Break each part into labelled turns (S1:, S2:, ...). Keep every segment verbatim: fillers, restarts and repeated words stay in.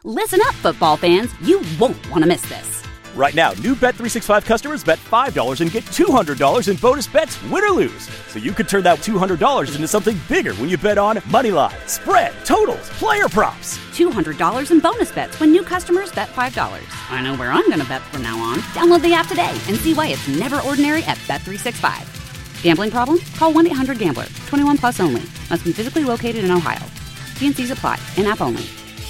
S1: Listen up, football fans. You won't want to miss this.
S2: Right now, new Bet three sixty-five customers bet five dollars and get two hundred dollars in bonus bets, win or lose. So you could turn that two hundred dollars into something bigger when you bet on money line, spread, totals, player props.
S1: two hundred dollars in bonus bets when new customers bet five dollars. I know where I'm going to bet from now on. Download the app today and see why it's never ordinary at Bet three sixty-five. Gambling problem? Call one eight hundred gambler. twenty-one plus only. Must be physically located in Ohio. T and C's apply. In-app only.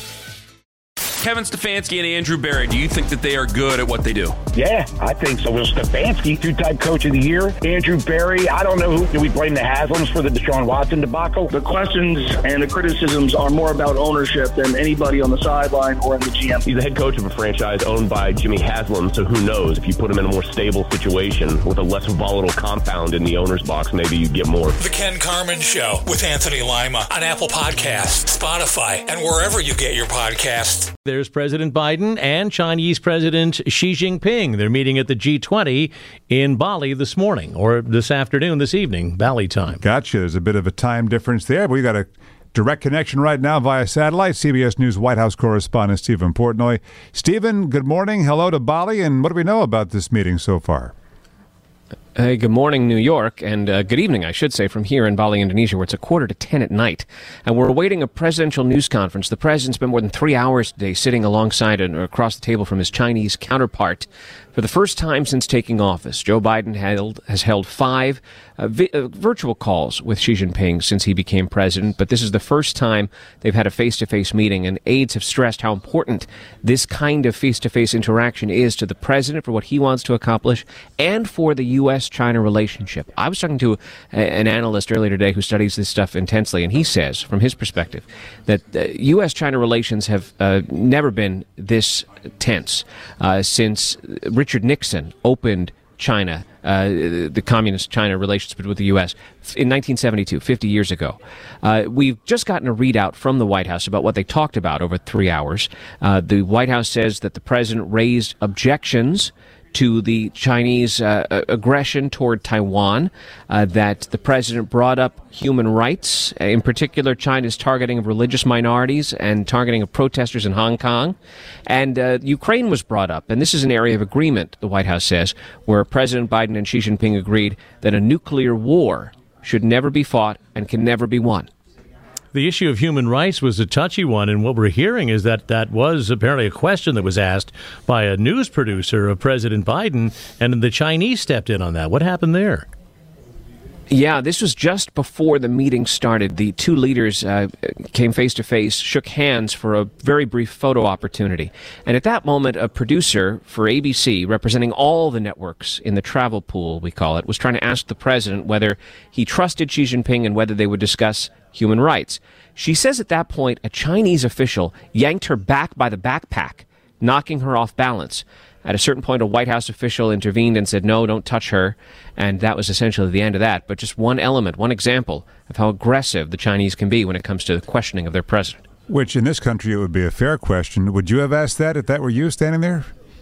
S3: Kevin Stefanski and Andrew Berry, do you think that they are good at what they do?
S4: Yeah, I think so. Well, Stefanski, two-time coach of the year. Andrew Berry, I don't know who. Do we blame the Haslams for the Deshaun Watson debacle?
S5: The questions and the criticisms are more about ownership than anybody on the sideline or in the G M.
S6: He's the head coach of a franchise owned by Jimmy Haslam, so who knows? If you put him in a more stable situation with a less volatile compound in the owner's box, maybe you get more.
S7: The Ken Carman Show with Anthony Lima on Apple Podcasts, Spotify, and wherever you get your podcasts.
S8: There's President Biden and Chinese President Xi Jinping. They're meeting at the G twenty in Bali this morning, or this afternoon, this evening, Bali time.
S9: Gotcha. There's a bit of a time difference there, but we got a direct connection right now via satellite. C B S News White House correspondent Stephen Portnoy. Stephen, good morning. Hello to Bali, and what do we know about this meeting so far?
S10: Hey, good morning, New York, and uh, good evening, I should say, from here in Bali, Indonesia, where it's a quarter to ten at night. And we're awaiting a presidential news conference. The president spent more than three hours today sitting alongside and across the table from his Chinese counterpart. For the first time since taking office, Joe Biden held, has held five uh, vi- uh, virtual calls with Xi Jinping since he became president, but this is the first time they've had a face-to-face meeting, and aides have stressed how important this kind of face-to-face interaction is to the president for what he wants to accomplish and for the U S China relationship. I was talking to a, an analyst earlier today who studies this stuff intensely, and he says, from his perspective, that uh, U S China relations have uh, never been this tense uh, since Richard Nixon opened China, uh, the communist China relations with the U S in nineteen seventy-two, fifty years ago. Uh, we've just gotten a readout from the White House about what they talked about over three hours. Uh, the White House says that the president raised objections to the Chinese uh, aggression toward Taiwan, uh, that the president brought up human rights, in particular China's targeting of religious minorities and targeting of protesters in Hong Kong. And uh, Ukraine was brought up, and this is an area of agreement, the White House says, where President Biden and Xi Jinping agreed that a nuclear war should never be fought and can never be won.
S8: The issue of human rights was a touchy one, and what we're hearing is that that was apparently a question that was asked by a news producer of President Biden, and the Chinese stepped in on that. What happened there?
S10: Yeah, this was just before the meeting started. The two leaders uh, came face-to-face, shook hands for a very brief photo opportunity. And at that moment, a producer for A B C, representing all the networks in the travel pool, we call it, was trying to ask the president whether he trusted Xi Jinping and whether they would discuss human rights. She says at that point, a Chinese official yanked her back by the backpack, knocking her off balance. At a certain point, a White House official intervened and said, no, don't touch her. And that was essentially the end of that. But just one element, one example of how aggressive the Chinese can be when it comes to the questioning of their president.
S9: Which, in this country, it would be a fair question. Would you have asked that if that were you standing there?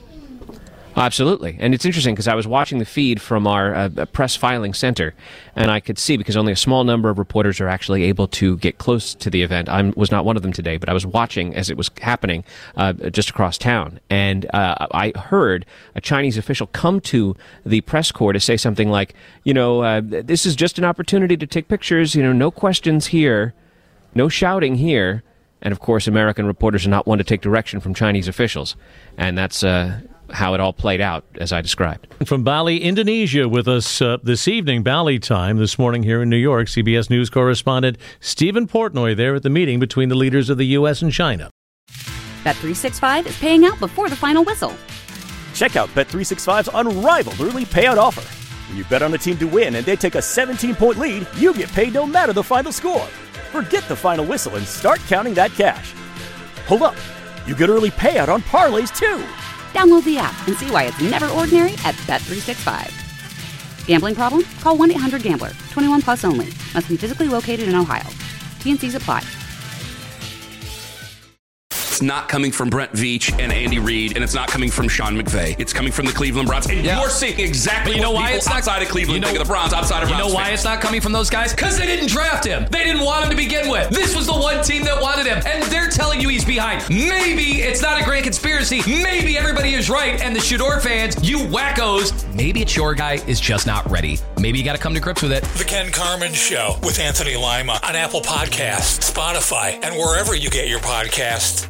S10: Absolutely. And it's interesting because I was watching the feed from our uh, press filing center, and I could see, because only a small number of reporters are actually able to get close to the event. I was not one of them today, but I was watching as it was happening uh, just across town. And uh, I heard a Chinese official come to the press corps to say something like, you know, uh, this is just an opportunity to take pictures, you know, no questions here, no shouting here. And, of course, American reporters are not one to take direction from Chinese officials. And that's uh, how it all played out, as I described.
S8: From Bali, Indonesia, with us uh, this evening, Bali time, this morning here in New York, C B S News correspondent Stephen Portnoy there at the meeting between the leaders of the U S and China.
S1: Bet three sixty-five is paying out before the final whistle.
S2: Check out Bet three sixty-five's unrivaled early payout offer. When you bet on a team to win and they take a seventeen-point lead, you get paid no matter the final score. Forget the final whistle and start counting that cash. Hold up. You get early payout on parlays, too.
S1: Download the app and see why it's never ordinary at Bet three sixty-five. Gambling problem? Call one eight hundred gambler. twenty-one plus only. Must be physically located in Ohio. T and C's apply.
S3: It's not coming from Brent Veach and Andy Reid, and it's not coming from Sean McVay. It's coming from the Cleveland Browns. And yeah. you're seeing exactly
S11: but you know
S3: what
S11: why
S3: people
S11: it's not,
S3: outside of Cleveland
S11: you know,
S3: think of the Browns, outside of
S11: You
S3: Browns
S11: know why
S3: fans.
S11: it's not coming from those guys? Because they didn't draft him. They didn't want him to begin with. This was the one team that wanted him, and they're telling you he's behind. Maybe it's not a grand conspiracy. Maybe everybody is right, and the Shador fans, you wackos, maybe it's your guy is just not ready. Maybe you got to come to grips with it.
S7: The Ken Carman Show with Anthony Lima on Apple Podcasts, Spotify, and wherever you get your podcasts.